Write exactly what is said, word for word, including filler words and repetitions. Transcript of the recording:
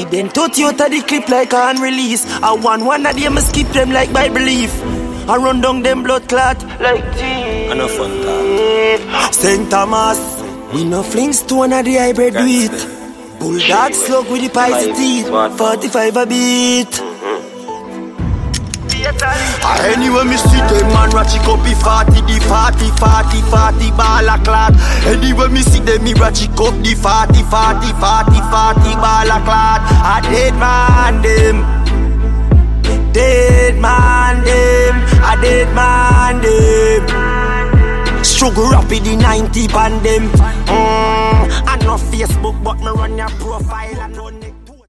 The Ben touch you to the clip like an release. I want one of them skip them like by belief. I run down them blood clot like tea. I know fun talk. Saint Thomas, we no fling stone of the hybrid wheat. Bulldog slug with the pies teeth. forty-five a beat. Anyway, me see them man ratchet up the forty, the forty, forty, forty ball a clot. Anyway, me see them me ratchet up the forty, forty, forty, forty ball a clot. A dead man them, dead man them, a dead man them. Struggle rapid the ninety pan them. Mm, I know Facebook, but me run your profile and run.